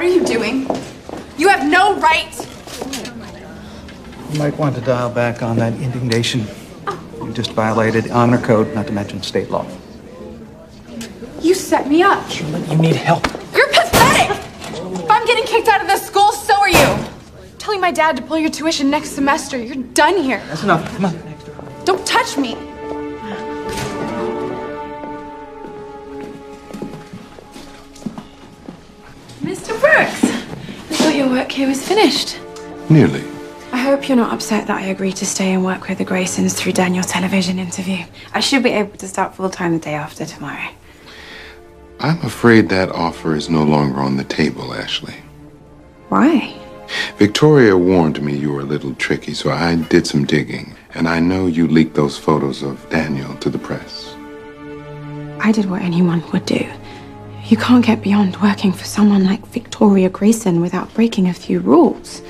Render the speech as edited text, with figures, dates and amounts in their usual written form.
are you doing? You have no right! You might want to dial back on that indignation. You just violated honor code, not to mention state law. You set me up. Charlotte, you need help. You're pathetic! If I'm getting kicked out of this school, so are you! Telling my dad to pull your tuition next semester. You're done here. That's enough. Come on. Don't touch me. Mr. Brooks, I thought your work here was finished. Nearly. I hope you're not upset that I agreed to stay and work with the Graysons through Daniel's television interview. I should be able to start full-time the day after tomorrow. I'm afraid that offer is no longer on the table, Ashley. Why? Victoria warned me you were a little tricky, so I did some digging. And I know you leaked those photos of Daniel to the press. I did what anyone would do. You can't get beyond working for someone like Victoria Grayson without breaking a few rules.